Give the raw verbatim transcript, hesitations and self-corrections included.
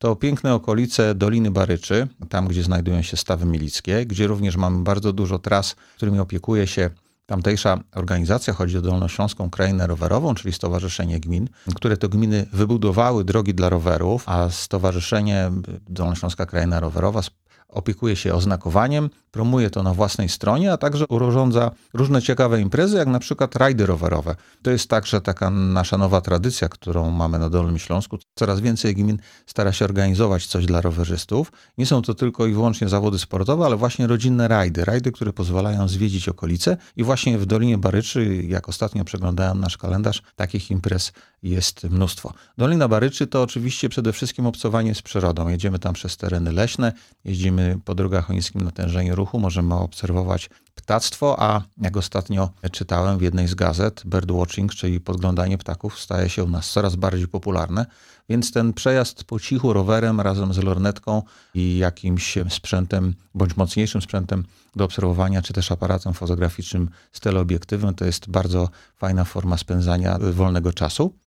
to piękne okolice Doliny Baryczy, tam gdzie znajdują się Stawy Milickie, gdzie również mamy bardzo dużo tras, którymi opiekuje się tamtejsza organizacja. Chodzi o Dolnośląską Krainę Rowerową, czyli Stowarzyszenie Gmin, które to gminy wybudowały drogi dla rowerów, a Stowarzyszenie Dolnośląska Kraina Rowerowa opiekuje się oznakowaniem, promuje to na własnej stronie, a także urządza różne ciekawe imprezy, jak na przykład rajdy rowerowe. To jest także taka nasza nowa tradycja, którą mamy na Dolnym Śląsku. Coraz więcej gmin stara się organizować coś dla rowerzystów. Nie są to tylko i wyłącznie zawody sportowe, ale właśnie rodzinne rajdy. Rajdy, które pozwalają zwiedzić okolice i właśnie w Dolinie Baryczy, jak ostatnio przeglądałem nasz kalendarz, takich imprez jest mnóstwo. Dolina Baryczy to oczywiście przede wszystkim obcowanie z przyrodą. Jedziemy tam przez tereny leśne, jeździmy po drogach o niskim natężeniu ruchu, możemy obserwować ptactwo, a jak ostatnio czytałem w jednej z gazet, birdwatching, czyli podglądanie ptaków, staje się u nas coraz bardziej popularne, więc ten przejazd po cichu rowerem razem z lornetką i jakimś sprzętem, bądź mocniejszym sprzętem do obserwowania, czy też aparatem fotograficznym z teleobiektywem, to jest bardzo fajna forma spędzania wolnego czasu.